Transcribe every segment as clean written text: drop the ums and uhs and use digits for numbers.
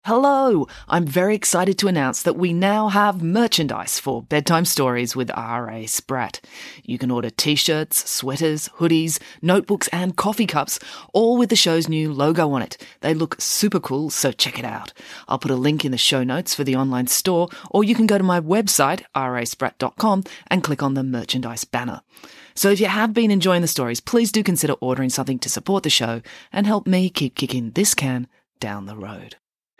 Hello! I'm very excited to announce that we now have merchandise for Bedtime Stories with R.A. Spratt. You can order t-shirts, sweaters, hoodies, notebooks and coffee cups, all with the show's new logo on it. They look super cool, so check it out. I'll put a link in the show notes for the online store, or you can go to my website, raspratt.com, and click on the merchandise banner. So if you have been enjoying the stories, please do consider ordering something to support the show and help me keep kicking this can down the road.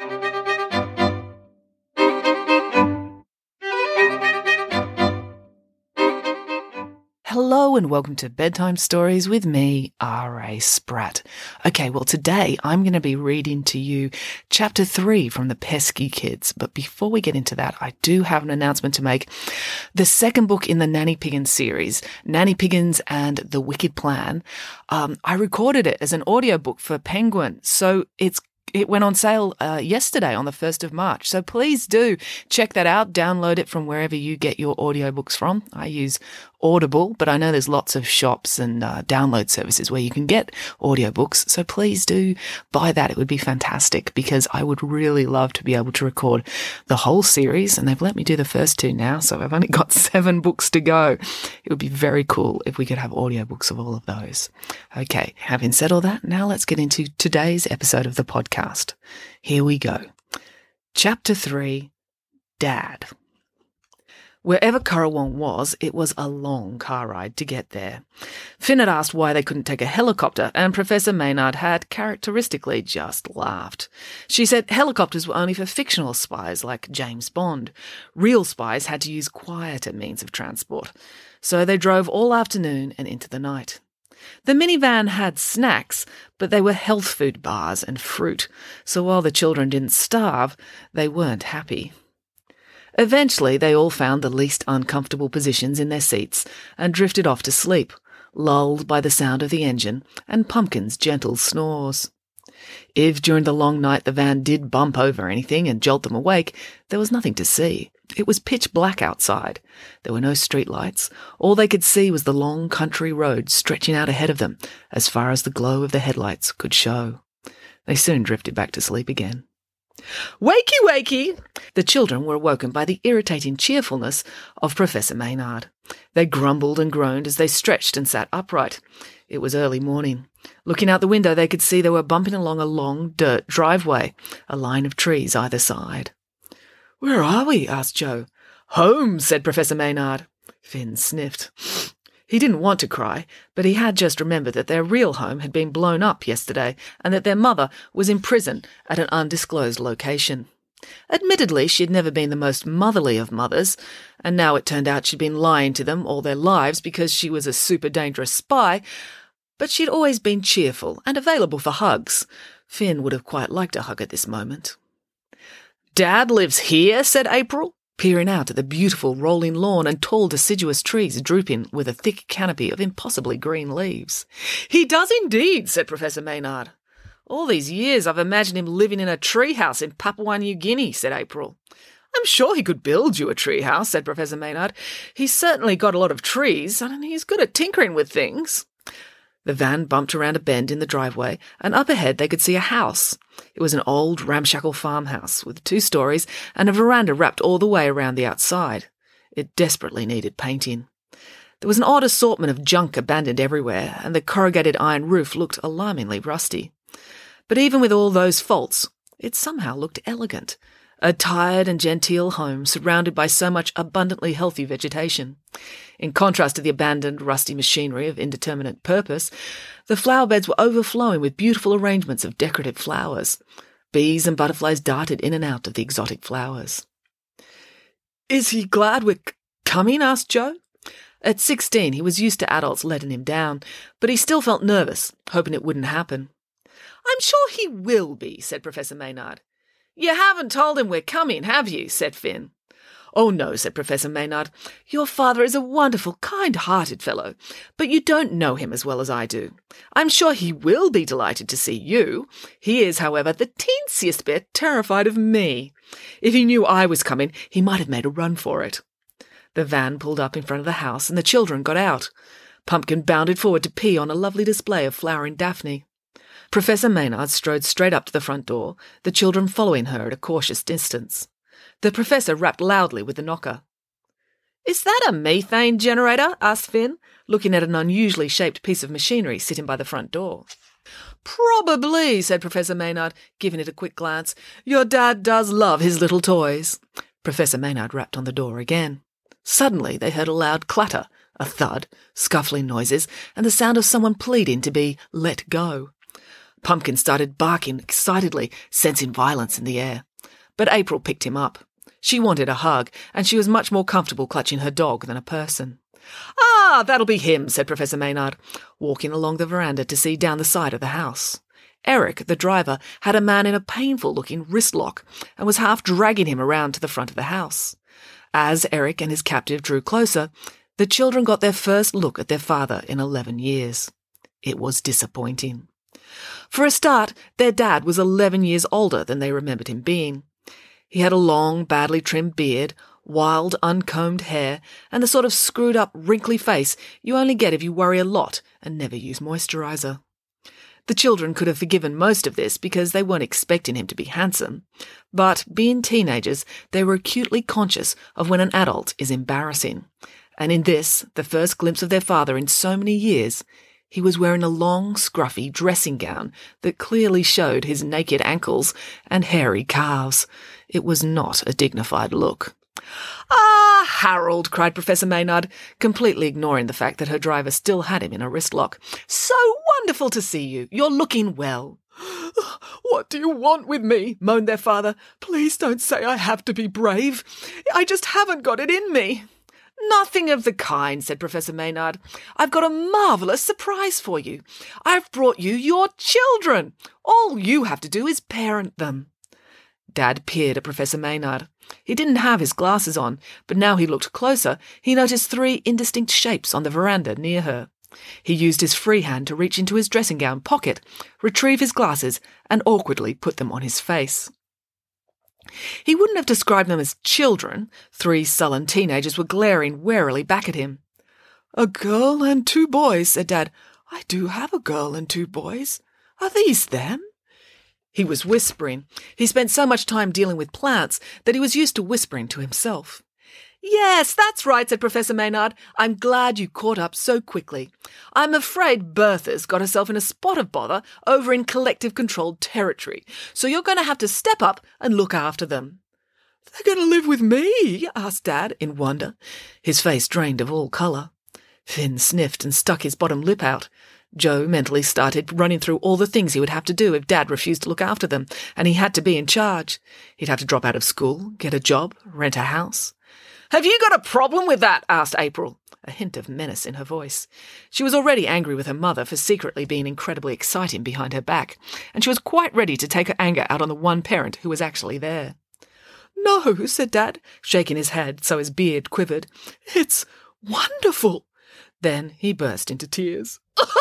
Hello and welcome to Bedtime Stories with me, R.A. Spratt. Okay, well today I'm going to be reading to you Chapter 3 from The Pesky Kids. But before we get into that, I do have an announcement to make. The second book in the Nanny Piggins series, Nanny Piggins and the Wicked Plan, I recorded it as an audiobook for Penguin, so it went on sale yesterday on the 1st of March. So please do check that out. Download it from wherever you get your audiobooks from. I use Audible, but I know there's lots of shops and download services where you can get audiobooks. So please do buy that. It would be fantastic because I would really love to be able to record the whole series. And they've let me do the first 2 now. So I've only got 7 books to go. It would be very cool if we could have audiobooks of all of those. Okay, having said all that, now let's get into today's episode of the podcast. Here we go. Chapter 3, Dad. Wherever Currawong was, it was a long car ride to get there. Finn had asked why they couldn't take a helicopter, and Professor Maynard had characteristically just laughed. She said helicopters were only for fictional spies like James Bond. Real spies had to use quieter means of transport. So they drove all afternoon and into the night. The minivan had snacks, but they were health food bars and fruit, so while the children didn't starve, they weren't happy. Eventually, they all found the least uncomfortable positions in their seats and drifted off to sleep, lulled by the sound of the engine and Pumpkin's gentle snores. If during the long night the van did bump over anything and jolt them awake, there was nothing to see. It was pitch black outside. There were no streetlights. All they could see was the long country road stretching out ahead of them, as far as the glow of the headlights could show. They soon drifted back to sleep again. "Wakey, wakey!" The children were awoken by the irritating cheerfulness of Professor Maynard. They grumbled and groaned as they stretched and sat upright. It was early morning. Looking out the window, they could see they were bumping along a long dirt driveway, a line of trees either side. "Where are we?" asked Joe. "Home," said Professor Maynard. Finn sniffed. He didn't want to cry, but he had just remembered that their real home had been blown up yesterday and that their mother was in prison at an undisclosed location. Admittedly, she had never been the most motherly of mothers, and now it turned out she'd been lying to them all their lives because she was a super dangerous spy, but she'd always been cheerful and available for hugs. Finn would have quite liked a hug at this moment. "Dad lives here?" said April, peering out at the beautiful rolling lawn and tall deciduous trees drooping with a thick canopy of impossibly green leaves. "He does indeed," said Professor Maynard. "All these years I've imagined him living in a treehouse in Papua New Guinea," said April. "I'm sure he could build you a treehouse," said Professor Maynard. "He's certainly got a lot of trees, and he's good at tinkering with things." The van bumped around a bend in the driveway, and up ahead they could see a house. It was an old, ramshackle farmhouse with 2 stories and a veranda wrapped all the way around the outside. It desperately needed painting. There was an odd assortment of junk abandoned everywhere, and the corrugated iron roof looked alarmingly rusty. But even with all those faults, it somehow looked elegant. A tired and genteel home surrounded by so much abundantly healthy vegetation. In contrast to the abandoned, rusty machinery of indeterminate purpose, the flower beds were overflowing with beautiful arrangements of decorative flowers. Bees and butterflies darted in and out of the exotic flowers. "Is he glad we're coming?" asked Joe. At 16, he was used to adults letting him down, but he still felt nervous, hoping it wouldn't happen. "I'm sure he will be," said Professor Maynard. "You haven't told him we're coming, have you?" said Finn. "Oh, no," said Professor Maynard. "Your father is a wonderful, kind-hearted fellow, but you don't know him as well as I do. I'm sure he will be delighted to see you. He is, however, the teensiest bit terrified of me. If he knew I was coming, he might have made a run for it." The van pulled up in front of the house, and the children got out. Pumpkin bounded forward to pee on a lovely display of flowering daphne. Professor Maynard strode straight up to the front door, the children following her at a cautious distance. The professor rapped loudly with the knocker. "Is that a methane generator?" asked Finn, looking at an unusually shaped piece of machinery sitting by the front door. "Probably," said Professor Maynard, giving it a quick glance. "Your dad does love his little toys." Professor Maynard rapped on the door again. Suddenly they heard a loud clatter, a thud, scuffling noises, and the sound of someone pleading to be let go. Pumpkin started barking excitedly, sensing violence in the air. But April picked him up. She wanted a hug, and she was much more comfortable clutching her dog than a person. "Ah, that'll be him," said Professor Maynard, walking along the veranda to see down the side of the house. Eric, the driver, had a man in a painful-looking wrist lock and was half dragging him around to the front of the house. As Eric and his captive drew closer, the children got their first look at their father in 11 years. It was disappointing. For a start, their dad was 11 years older than they remembered him being. He had a long, badly trimmed beard, wild, uncombed hair, and the sort of screwed-up, wrinkly face you only get if you worry a lot and never use moisturiser. The children could have forgiven most of this because they weren't expecting him to be handsome. But, being teenagers, they were acutely conscious of when an adult is embarrassing. And in this, the first glimpse of their father in so many years, he was wearing a long, scruffy dressing gown that clearly showed his naked ankles and hairy calves. It was not a dignified look. "Ah, Harold," cried Professor Maynard, completely ignoring the fact that her driver still had him in a wrist lock. "So wonderful to see you. You're looking well." "What do you want with me?" moaned their father. "Please don't say I have to be brave. I just haven't got it in me." "Nothing of the kind," said Professor Maynard. "I've got a marvellous surprise for you. I've brought you your children. All you have to do is parent them." Dad peered at Professor Maynard. He didn't have his glasses on, but now he looked closer, he noticed 3 indistinct shapes on the veranda near her. He used his free hand to reach into his dressing gown pocket, retrieve his glasses, and awkwardly put them on his face. He wouldn't have described them as children. 3 sullen teenagers were glaring warily back at him. "A girl and 2 boys," said Dad. "I do have a girl and 2 boys. Are these them?" He was whispering. He spent so much time dealing with plants that he was used to whispering to himself. "Yes, that's right," said Professor Maynard. "I'm glad you caught up so quickly. I'm afraid Bertha's got herself in a spot of bother over in collective-controlled territory, so you're going to have to step up and look after them." "They're going to live with me?" asked Dad in wonder. His face drained of all colour. Finn sniffed and stuck his bottom lip out. Joe mentally started running through all the things he would have to do if Dad refused to look after them, and he had to be in charge. He'd have to drop out of school, get a job, rent a house. "Have you got a problem with that?" asked April, a hint of menace in her voice. She was already angry with her mother for secretly being incredibly exciting behind her back, and she was quite ready to take her anger out on the one parent who was actually there. "No," said Dad, shaking his head so his beard quivered. "It's wonderful." Then he burst into tears.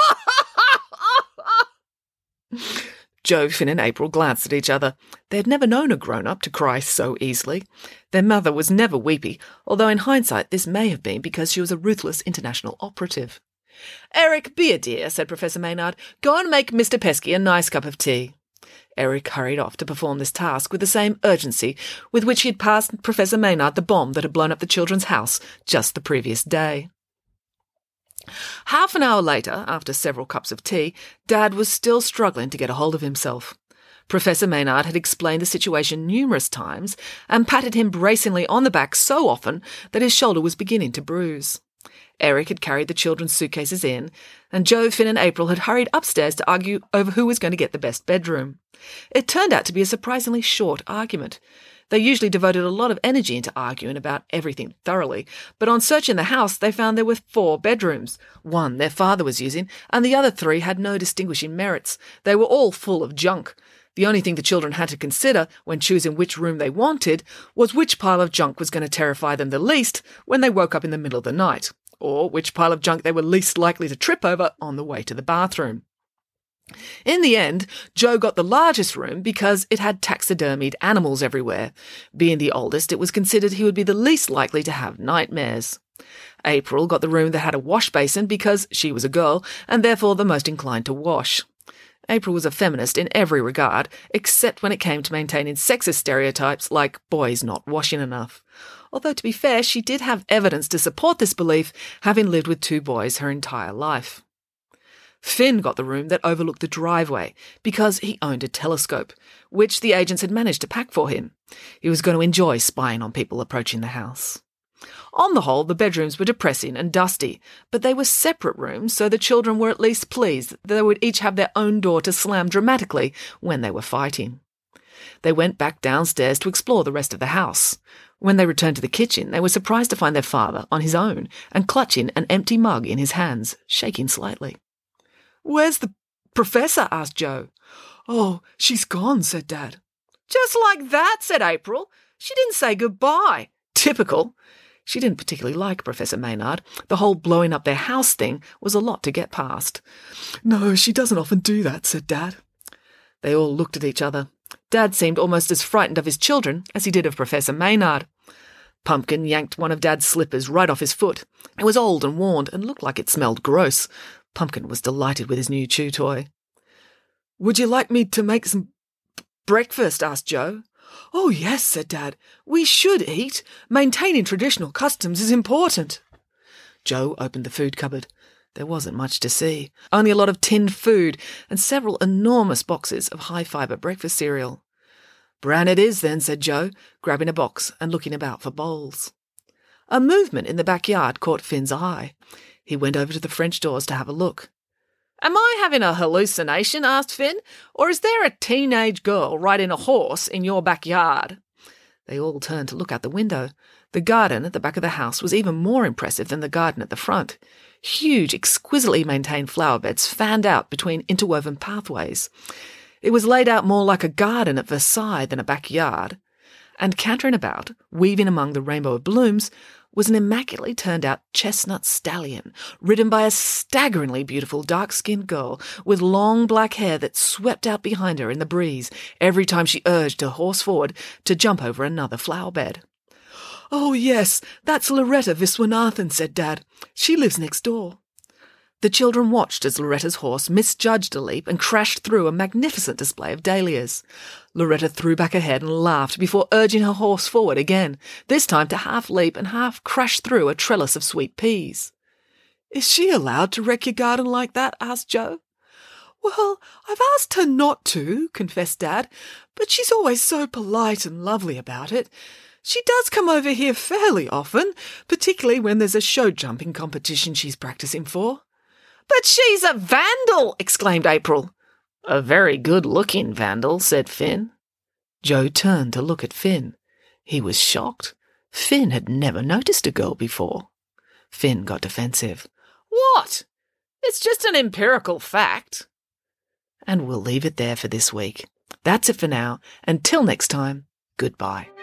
Joe, Finn and April glanced at each other. They had never known a grown-up to cry so easily. Their mother was never weepy, although in hindsight this may have been because she was a ruthless international operative. "Eric, be a dear," said Professor Maynard. "Go and make Mr. Pesky a nice cup of tea." Eric hurried off to perform this task with the same urgency with which he had passed Professor Maynard the bomb that had blown up the children's house just the previous day. Half an hour later, after several cups of tea, Dad was still struggling to get a hold of himself. Professor Maynard had explained the situation numerous times and patted him bracingly on the back so often that his shoulder was beginning to bruise. Eric had carried the children's suitcases in, and Joe, Finn and April had hurried upstairs to argue over who was going to get the best bedroom. It turned out to be a surprisingly short argument. They usually devoted a lot of energy into arguing about everything thoroughly, but on searching the house they found there were 4 bedrooms. 1 their father was using, and the other 3 had no distinguishing merits. They were all full of junk. The only thing the children had to consider when choosing which room they wanted was which pile of junk was going to terrify them the least when they woke up in the middle of the night, or which pile of junk they were least likely to trip over on the way to the bathroom. In the end, Joe got the largest room because it had taxidermied animals everywhere. Being the oldest, it was considered he would be the least likely to have nightmares. April got the room that had a wash basin because she was a girl and therefore the most inclined to wash. April was a feminist in every regard, except when it came to maintaining sexist stereotypes like boys not washing enough. Although, to be fair, she did have evidence to support this belief, having lived with 2 boys her entire life. Finn got the room that overlooked the driveway because he owned a telescope, which the agents had managed to pack for him. He was going to enjoy spying on people approaching the house. On the whole, the bedrooms were depressing and dusty, but they were separate rooms, so the children were at least pleased that they would each have their own door to slam dramatically when they were fighting. They went back downstairs to explore the rest of the house. When they returned to the kitchen, they were surprised to find their father on his own and clutching an empty mug in his hands, shaking slightly. "Where's the professor?" asked Joe. "Oh, she's gone," said Dad. "Just like that," said April. "She didn't say goodbye." Typical. She didn't particularly like Professor Maynard. The whole blowing up their house thing was a lot to get past. "No, she doesn't often do that," said Dad. They all looked at each other. Dad seemed almost as frightened of his children as he did of Professor Maynard. Pumpkin yanked one of Dad's slippers right off his foot. It was old and worn and looked like it smelled gross. Pumpkin was delighted with his new chew toy. "Would you like me to make some breakfast?" asked Joe. "Oh, yes," said Dad. "We should eat. Maintaining traditional customs is important." Joe opened the food cupboard. There wasn't much to see, only a lot of tinned food and several enormous boxes of high-fibre breakfast cereal. "Bran it is, then," said Joe, grabbing a box and looking about for bowls. A movement in the backyard caught Finn's eye. He went over to the French doors to have a look. "Am I having a hallucination?" asked Finn. "Or is there a teenage girl riding a horse in your backyard?" They all turned to look out the window. The garden at the back of the house was even more impressive than the garden at the front. Huge, exquisitely maintained flower beds fanned out between interwoven pathways. It was laid out more like a garden at Versailles than a backyard. And cantering about, weaving among the rainbow of blooms, was an immaculately turned-out chestnut stallion, ridden by a staggeringly beautiful dark-skinned girl with long black hair that swept out behind her in the breeze every time she urged her horse forward to jump over another flower bed. "Oh, yes, that's Loretta Viswanathan," said Dad. "She lives next door." The children watched as Loretta's horse misjudged a leap and crashed through a magnificent display of dahlias. Loretta threw back her head and laughed before urging her horse forward again, this time to half leap and half crash through a trellis of sweet peas. "Is she allowed to wreck your garden like that?" asked Joe. "Well, I've asked her not to," confessed Dad, "but she's always so polite and lovely about it. She does come over here fairly often, particularly when there's a show jumping competition she's practicing for." "But she's a vandal!" exclaimed April. "A very good-looking vandal," said Finn. Joe turned to look at Finn. He was shocked. Finn had never noticed a girl before. Finn got defensive. "What? It's just an empirical fact." And we'll leave it there for this week. That's it for now. Until next time, goodbye.